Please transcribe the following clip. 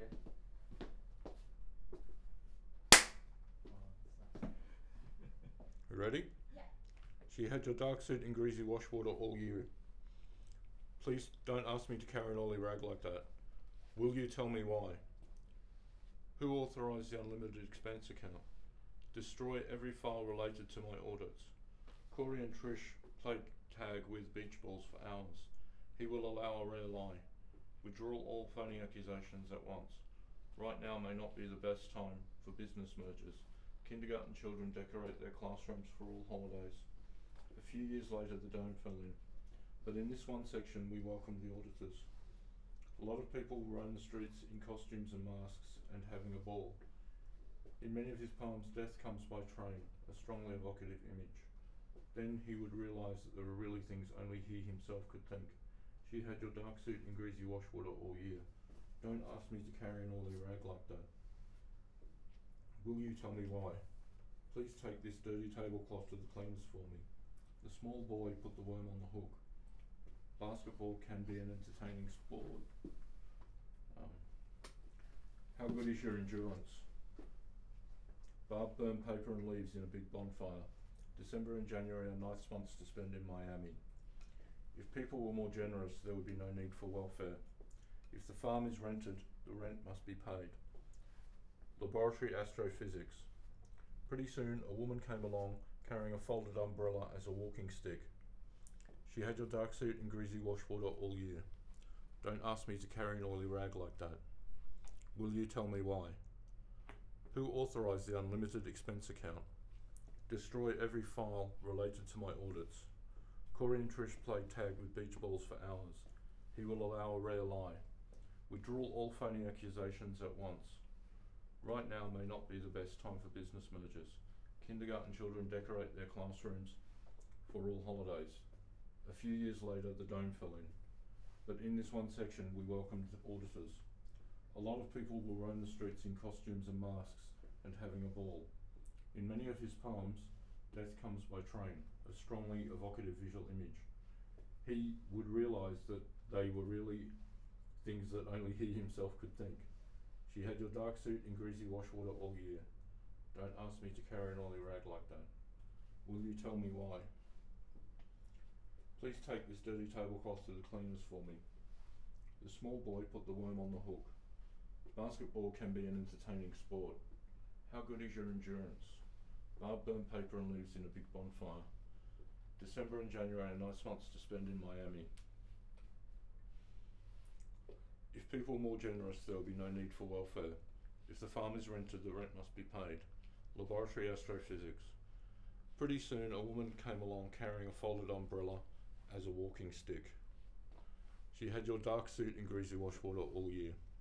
Okay. You ready? Yeah. She had your dark suit in greasy wash water all year. Please don't ask me to carry an oily rag like that. Will you tell me why? Who authorised the unlimited expense account? Destroy every file related to my audits. Corey and Trish played tag with beach balls for hours. He will allow a rare lie. Withdraw all phony accusations at once. Right now may not be the best time for business mergers. Kindergarten children decorate their classrooms for all holidays. A few years later the dome fell in. But in this one section we welcome the auditors. A lot of people roam the streets in costumes and masks and having a ball. In many of his poems, death comes by train, a strongly evocative image. Then he would realise that there were really things only he himself could think. She had your dark suit in greasy wash water all year. Don't ask me to carry an oily rag like that. Will you tell me why? Please take this dirty tablecloth to the cleaners for me. The small boy put the worm on the hook. Basketball can be an entertaining sport. How good is your endurance? Barb burned paper and leaves in a big bonfire. December and January are nice months to spend in Miami. If people were more generous, there would be no need for welfare. If the farm is rented, the rent must be paid. Laboratory astrophysics. Pretty soon, a woman came along carrying a folded umbrella as a walking stick. She had your dark suit in greasy wash water all year. Don't ask me to carry an oily rag like that. Will you tell me why? Who authorised the unlimited expense account? Destroy every file related to my audits. Corey and Trish played tag with beach balls for hours. He will allow a rare lie. Withdraw all phony accusations at once. Right now may not be the best time for business mergers. Kindergarten children decorate their classrooms for all holidays. A few years later, the dome fell in. But in this one section, we welcomed auditors. A lot of people will roam the streets in costumes and masks and having a ball. In many of his poems, death comes by train, a strongly evocative visual image. He would realise that they were really things that only he himself could think. She had your dark suit in greasy wash water all year. Don't ask me to carry an oily rag like that. Will you tell me why? Please take this dirty tablecloth to the cleaners for me. The small boy put the worm on the hook. Basketball can be an entertaining sport. How good is your endurance? Barb burned paper and leaves in a big bonfire. December and January are nice months to spend in Miami. If people were more generous, there would be no need for welfare. If the farm is rented, the rent must be paid. Laboratory astrophysics. Pretty soon, a woman came along carrying a folded umbrella as a walking stick. She had your dark suit in greasy wash water all year.